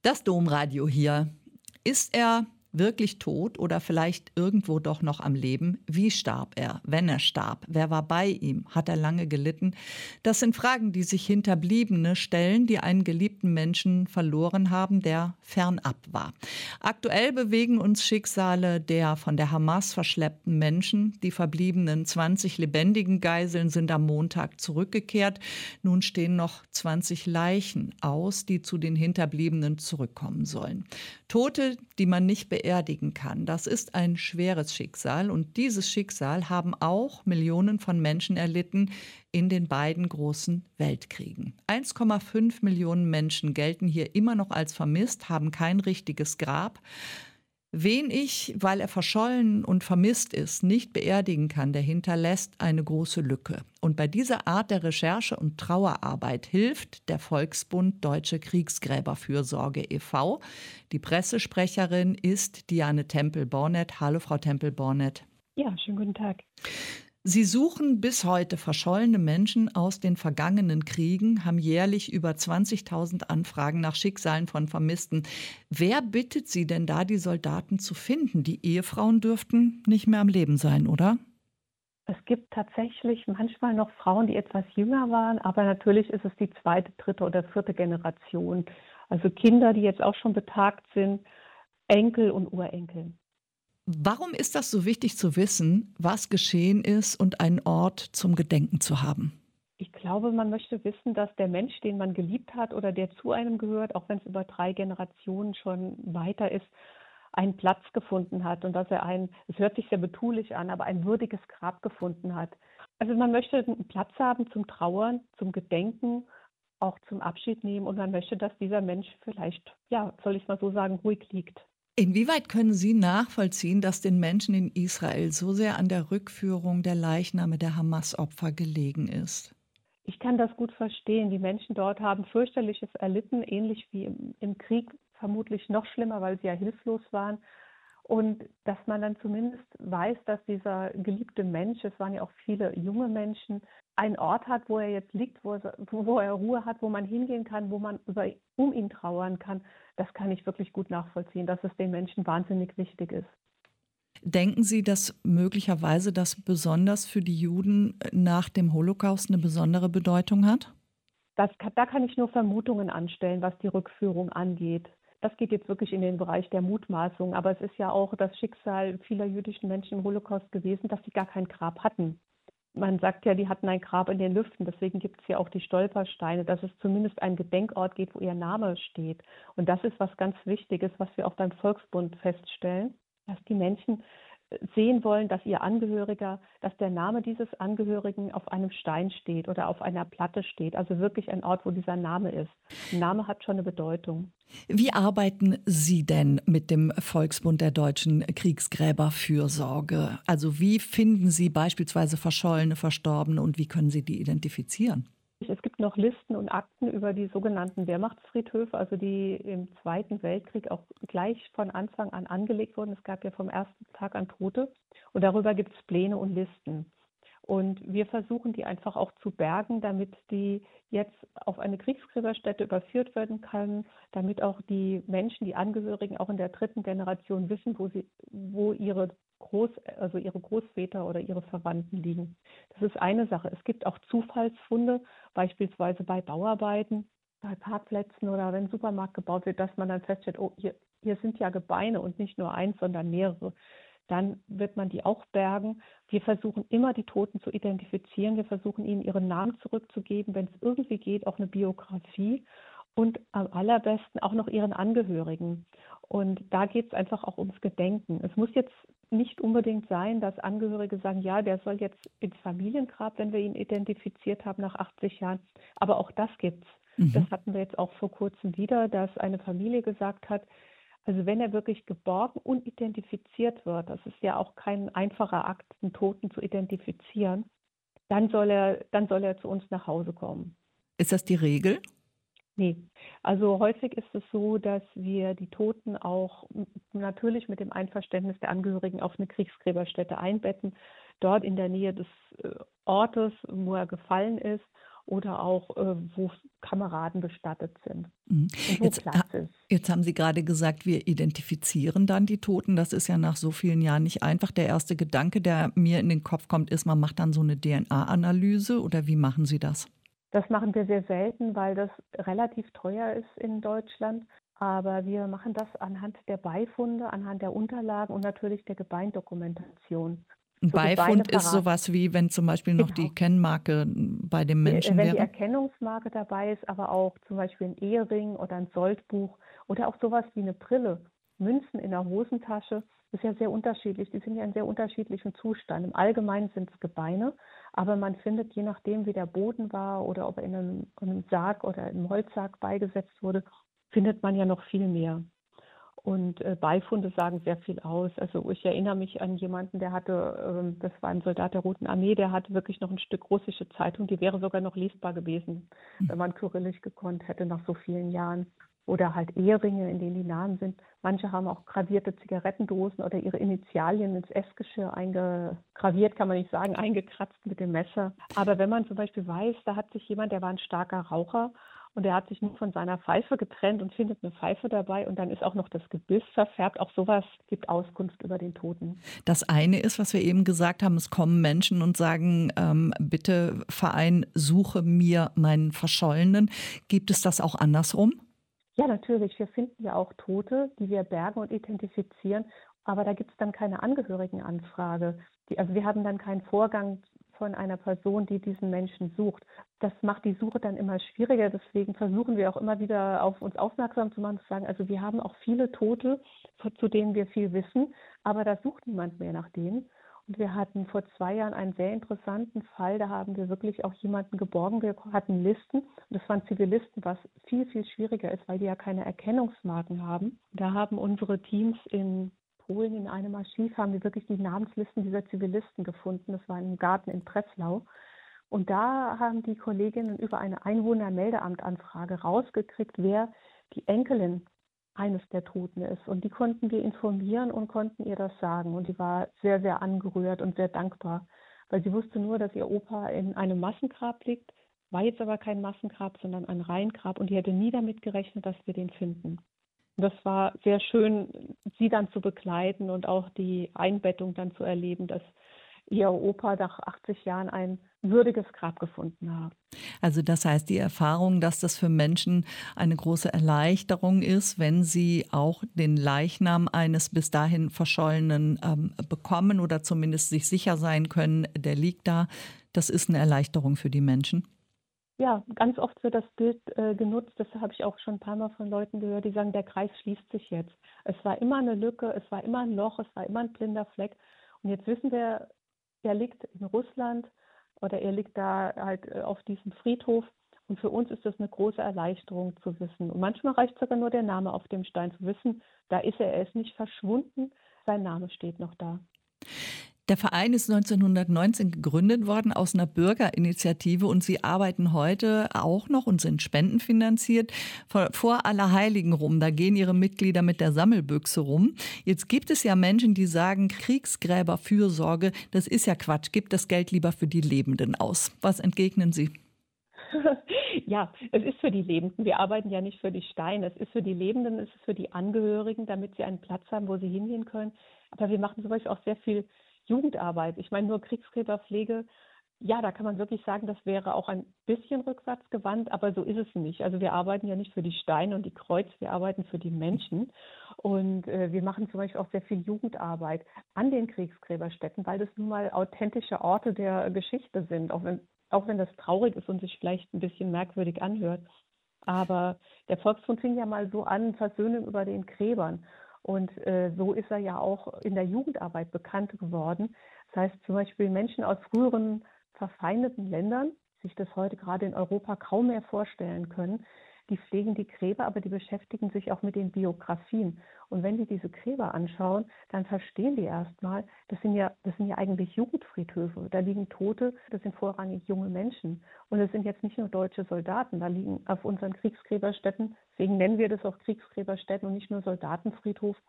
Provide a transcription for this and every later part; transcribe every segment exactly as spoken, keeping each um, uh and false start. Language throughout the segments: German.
Das Domradio hier. Ist er wirklich tot oder vielleicht irgendwo doch noch am Leben? Wie starb er, wenn er starb? Wer war bei ihm? Hat er lange gelitten? Das sind Fragen, die sich Hinterbliebene stellen, die einen geliebten Menschen verloren haben, der fernab war. Aktuell bewegen uns Schicksale der von der Hamas verschleppten Menschen. Die verbliebenen zwanzig lebendigen Geiseln sind am Montag zurückgekehrt. Nun stehen noch zwanzig Leichen aus, die zu den Hinterbliebenen zurückkommen sollen. Tote, die man nicht beerdigen kann. Das ist ein schweres Schicksal und dieses Schicksal haben auch Millionen von Menschen erlitten in den beiden großen Weltkriegen. eins Komma fünf Millionen Menschen gelten hier immer noch als vermisst, haben kein richtiges Grab. Wen ich, weil er verschollen und vermisst ist, nicht beerdigen kann, der hinterlässt eine große Lücke. Und bei dieser Art der Recherche und Trauerarbeit hilft der Volksbund Deutsche Kriegsgräberfürsorge e V Die Pressesprecherin ist Diane Tempel-Bornet. Hallo, Frau Tempel-Bornet. Ja, schönen guten Tag. Sie suchen bis heute verschollene Menschen aus den vergangenen Kriegen, haben jährlich über zwanzigtausend Anfragen nach Schicksalen von Vermissten. Wer bittet Sie denn da, die Soldaten zu finden? Die Ehefrauen dürften nicht mehr am Leben sein, oder? Es gibt tatsächlich manchmal noch Frauen, die etwas jünger waren, aber natürlich ist es die zweite, dritte oder vierte Generation. Also Kinder, die jetzt auch schon betagt sind, Enkel und Urenkel. Warum ist das so wichtig zu wissen, was geschehen ist und einen Ort zum Gedenken zu haben? Ich glaube, man möchte wissen, dass der Mensch, den man geliebt hat oder der zu einem gehört, auch wenn es über drei Generationen schon weiter ist, einen Platz gefunden hat und dass er ein, es hört sich sehr betulich an, aber ein würdiges Grab gefunden hat. Also man möchte einen Platz haben zum Trauern, zum Gedenken, auch zum Abschied nehmen und man möchte, dass dieser Mensch vielleicht, ja, soll ich mal so sagen, ruhig liegt. Inwieweit können Sie nachvollziehen, dass den Menschen in Israel so sehr an der Rückführung der Leichname der Hamas-Opfer gelegen ist? Ich kann das gut verstehen. Die Menschen dort haben fürchterliches erlitten, ähnlich wie im, im Krieg, vermutlich noch schlimmer, weil sie ja hilflos waren. Und dass man dann zumindest weiß, dass dieser geliebte Mensch, es waren ja auch viele junge Menschen, einen Ort hat, wo er jetzt liegt, wo er, wo er Ruhe hat, wo man hingehen kann, wo man über, um ihn trauern kann, das kann ich wirklich gut nachvollziehen, dass es den Menschen wahnsinnig wichtig ist. Denken Sie, dass möglicherweise das besonders für die Juden nach dem Holocaust eine besondere Bedeutung hat? Das, da kann ich nur Vermutungen anstellen, was die Rückführung angeht. Das geht jetzt wirklich in den Bereich der Mutmaßung, aber es ist ja auch das Schicksal vieler jüdischen Menschen im Holocaust gewesen, dass sie gar kein Grab hatten. Man sagt ja, die hatten ein Grab in den Lüften, deswegen gibt es ja auch die Stolpersteine, dass es zumindest einen Gedenkort gibt, wo ihr Name steht. Und das ist was ganz Wichtiges, was wir auch beim Volksbund feststellen, dass die Menschen sehen wollen, dass ihr Angehöriger, dass der Name dieses Angehörigen auf einem Stein steht oder auf einer Platte steht. Also wirklich ein Ort, wo dieser Name ist. Ein Name hat schon eine Bedeutung. Wie arbeiten Sie denn mit dem Volksbund der Deutschen Kriegsgräberfürsorge? Also wie finden Sie beispielsweise Verschollene, Verstorbene und wie können Sie die identifizieren? Es gibt noch Listen und Akten über die sogenannten Wehrmachtsfriedhöfe, also die im Zweiten Weltkrieg auch gleich von Anfang an angelegt wurden. Es gab ja vom ersten Tag an Tote und darüber gibt es Pläne und Listen. Und wir versuchen die einfach auch zu bergen, damit die jetzt auf eine Kriegsgräberstätte überführt werden können, damit auch die Menschen, die Angehörigen auch in der dritten Generation wissen, wo sie, wo ihre Groß, also ihre Großväter oder ihre Verwandten liegen. Das ist eine Sache. Es gibt auch Zufallsfunde, beispielsweise bei Bauarbeiten, bei Parkplätzen oder wenn ein Supermarkt gebaut wird, dass man dann feststellt, oh, hier, hier sind ja Gebeine und nicht nur eins, sondern mehrere. Dann wird man die auch bergen. Wir versuchen immer, die Toten zu identifizieren. Wir versuchen, ihnen ihren Namen zurückzugeben, wenn es irgendwie geht, auch eine Biografie und am allerbesten auch noch ihren Angehörigen. Und da geht es einfach auch ums Gedenken. Es muss jetzt nicht unbedingt sein, dass Angehörige sagen, ja, der soll jetzt ins Familiengrab, wenn wir ihn identifiziert haben nach achtzig Jahren. Aber auch das gibt's. Mhm. Das hatten wir jetzt auch vor kurzem wieder, dass eine Familie gesagt hat, also wenn er wirklich geborgen und identifiziert wird, das ist ja auch kein einfacher Akt, einen Toten zu identifizieren, dann soll er, dann soll er zu uns nach Hause kommen. Ist das die Regel? Nee, also häufig ist es so, dass wir die Toten auch natürlich mit dem Einverständnis der Angehörigen auf eine Kriegsgräberstätte einbetten, dort in der Nähe des Ortes, wo er gefallen ist. oder auch, äh, wo Kameraden bestattet sind Mhm. und wo Jetzt, ha Platz ist. jetzt haben Sie gerade gesagt, wir identifizieren dann die Toten. Das ist ja nach so vielen Jahren nicht einfach. Der erste Gedanke, der mir in den Kopf kommt, ist, man macht dann so eine D N A-Analyse oder wie machen Sie das? Das machen wir sehr selten, weil das relativ teuer ist in Deutschland. Aber wir machen das anhand der Beifunde, anhand der Unterlagen und natürlich der Gebeindokumentation. 'N So Gebeine Beifund ist so verraten. was wie, wenn zum Beispiel noch die Genau. Kennmarke bei dem Die, äh, Menschen wenn die wäre? Erkennungsmarke dabei ist, aber auch zum Beispiel ein Ehering oder ein Soldbuch oder auch sowas wie eine Brille, Münzen in der Hosentasche, ist ja sehr unterschiedlich. Die sind ja in sehr unterschiedlichem Zustand. Im Allgemeinen sind es Gebeine, aber man findet, je nachdem, wie der Boden war oder ob er in einem, in einem Sarg oder im Holzsarg beigesetzt wurde, findet man ja noch viel mehr. Und äh, Beifunde sagen sehr viel aus. Also ich erinnere mich an jemanden, der hatte, ähm, das war ein Soldat der Roten Armee, der hatte wirklich noch ein Stück russische Zeitung, die wäre sogar noch lesbar gewesen, wenn man Kyrillisch gekonnt hätte nach so vielen Jahren. Oder halt Eheringe, in denen die Namen sind. Manche haben auch gravierte Zigarettendosen oder ihre Initialien ins Essgeschirr eingegraviert, kann man nicht sagen, eingekratzt mit dem Messer. Aber wenn man zum Beispiel weiß, da hat sich jemand, der war ein starker Raucher, und er hat sich nur von seiner Pfeife getrennt und findet eine Pfeife dabei und dann ist auch noch das Gebiss verfärbt. Auch sowas gibt Auskunft über den Toten. Das eine ist, was wir eben gesagt haben, es kommen Menschen und sagen, ähm, bitte Verein, suche mir meinen Verschollenen. Gibt es das auch andersrum? Ja, natürlich. Wir finden ja auch Tote, die wir bergen und identifizieren, aber da gibt es dann keine Angehörigenanfrage. Die, also wir haben dann keinen Vorgang von einer Person, die diesen Menschen sucht. Das macht die Suche dann immer schwieriger. Deswegen versuchen wir auch immer wieder auf uns aufmerksam zu machen, zu sagen, also wir haben auch viele Tote, zu denen wir viel wissen, aber da sucht niemand mehr nach denen. Und wir hatten vor zwei Jahren einen sehr interessanten Fall, da haben wir wirklich auch jemanden geborgen. Wir hatten Listen, und das waren Zivilisten, was viel, viel schwieriger ist, weil die ja keine Erkennungsmarken haben. Da haben unsere Teams in Polen in einem Archiv, haben wir wirklich die Namenslisten dieser Zivilisten gefunden. Das war im Garten in Breslau. Und da haben die Kolleginnen über eine Einwohnermeldeamtanfrage rausgekriegt, wer die Enkelin eines der Toten ist. Und die konnten wir informieren und konnten ihr das sagen. Und die war sehr, sehr angerührt und sehr dankbar, weil sie wusste nur, dass ihr Opa in einem Massengrab liegt, war jetzt aber kein Massengrab, sondern ein Reihengrab. Und die hätte nie damit gerechnet, dass wir den finden. Und das war sehr schön, sie dann zu begleiten und auch die Einbettung dann zu erleben, dass ihr Opa nach achtzig Jahren ein würdiges Grab gefunden hat. Also das heißt, die Erfahrung, dass das für Menschen eine große Erleichterung ist, wenn sie auch den Leichnam eines bis dahin Verschollenen ähm, bekommen oder zumindest sich sicher sein können, der liegt da. Das ist eine Erleichterung für die Menschen. Ja, ganz oft wird das Bild äh, genutzt, das habe ich auch schon ein paar Mal von Leuten gehört, die sagen, der Kreis schließt sich jetzt. Es war immer eine Lücke, es war immer ein Loch, es war immer ein blinder Fleck. Und jetzt wissen wir, er liegt in Russland oder er liegt da halt äh, auf diesem Friedhof. Und für uns ist das eine große Erleichterung zu wissen. Und manchmal reicht sogar nur der Name auf dem Stein zu wissen, da ist er, er ist nicht verschwunden, sein Name steht noch da. Der Verein ist neunzehnhundertneunzehn gegründet worden aus einer Bürgerinitiative und Sie arbeiten heute auch noch und sind spendenfinanziert vor, vor Allerheiligen rum. Da gehen Ihre Mitglieder mit der Sammelbüchse rum. Jetzt gibt es ja Menschen, die sagen, Kriegsgräberfürsorge, das ist ja Quatsch, gibt das Geld lieber für die Lebenden aus. Was entgegnen Sie? Ja, es ist für die Lebenden. Wir arbeiten ja nicht für die Steine. Es ist für die Lebenden, es ist für die Angehörigen, damit sie einen Platz haben, wo sie hingehen können. Aber wir machen zum Beispiel auch sehr viel Jugendarbeit. Ich meine, nur Kriegsgräberpflege, ja, da kann man wirklich sagen, das wäre auch ein bisschen rückwärtsgewandt, aber so ist es nicht. Also wir arbeiten ja nicht für die Steine und die Kreuze, wir arbeiten für die Menschen. Und äh, wir machen zum Beispiel auch sehr viel Jugendarbeit an den Kriegsgräberstätten, weil das nun mal authentische Orte der Geschichte sind, auch wenn, auch wenn das traurig ist und sich vielleicht ein bisschen merkwürdig anhört. Aber der Volksbund fing ja mal so an, Versöhnung über den Gräbern. Und äh, so ist er ja auch in der Jugendarbeit bekannt geworden. Das heißt zum Beispiel Menschen aus früheren verfeindeten Ländern, sich das heute gerade in Europa kaum mehr vorstellen können, die pflegen die Gräber, aber die beschäftigen sich auch mit den Biografien. Und wenn die diese Gräber anschauen, dann verstehen die erstmal, das sind ja, das sind ja eigentlich Jugendfriedhöfe. Da liegen Tote, das sind vorrangig junge Menschen. Und es sind jetzt nicht nur deutsche Soldaten, da liegen auf unseren Kriegsgräberstätten, deswegen nennen wir das auch Kriegsgräberstätten und nicht nur Soldatenfriedhof,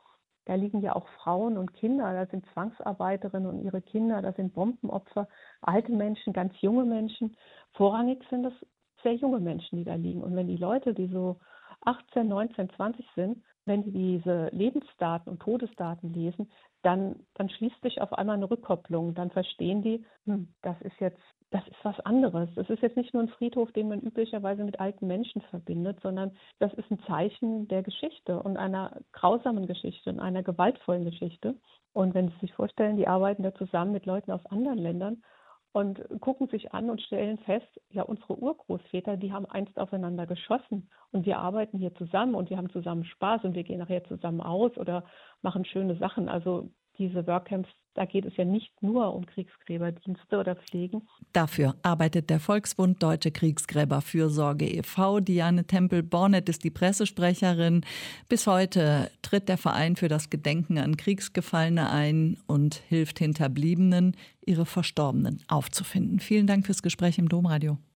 da liegen ja auch Frauen und Kinder, da sind Zwangsarbeiterinnen und ihre Kinder, da sind Bombenopfer, alte Menschen, ganz junge Menschen. Vorrangig sind es sehr junge Menschen, die da liegen. Und wenn die Leute, die so achtzehn, neunzehn, zwanzig sind, wenn die diese Lebensdaten und Todesdaten lesen, dann, dann schließt sich auf einmal eine Rückkopplung. Dann verstehen die, hm, das ist jetzt, das ist was anderes. Das ist jetzt nicht nur ein Friedhof, den man üblicherweise mit alten Menschen verbindet, sondern das ist ein Zeichen der Geschichte und einer grausamen Geschichte und einer gewaltvollen Geschichte. Und wenn Sie sich vorstellen, die arbeiten da zusammen mit Leuten aus anderen Ländern und gucken sich an und stellen fest, ja, unsere Urgroßväter, die haben einst aufeinander geschossen und wir arbeiten hier zusammen und wir haben zusammen Spaß und wir gehen nachher zusammen aus oder machen schöne Sachen. Also diese Workcamps, da geht es ja nicht nur um Kriegsgräberdienste oder Pflegen. Dafür arbeitet der Volksbund Deutsche Kriegsgräberfürsorge e V Diane Tempel-Bornet ist die Pressesprecherin. Bis heute tritt der Verein für das Gedenken an Kriegsgefallene ein und hilft Hinterbliebenen, ihre Verstorbenen aufzufinden. Vielen Dank fürs Gespräch im Domradio.